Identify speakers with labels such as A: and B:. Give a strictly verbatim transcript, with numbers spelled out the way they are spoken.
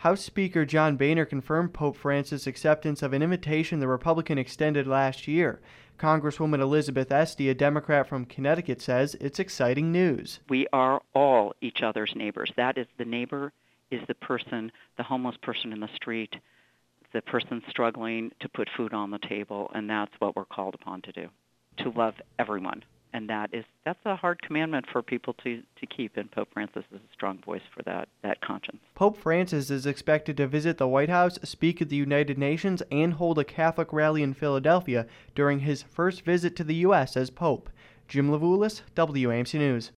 A: House Speaker John Boehner confirmed Pope Francis' acceptance of an invitation the Republican extended last year. Congresswoman Elizabeth Esty, a Democrat from Connecticut, says it's exciting news.
B: We are all each other's neighbors. That is, the neighbor is the person, the homeless person in the street, the person struggling to put food on the table, and that's what we're called upon to do, to love everyone. And that is that's a hard commandment for people to, to keep, and Pope Francis is a strong voice for that, that conscience.
A: Pope Francis is expected to visit the White House, speak at the United Nations, and hold a Catholic rally in Philadelphia during his first visit to the U S as Pope. Jim Levulis, W A M C News.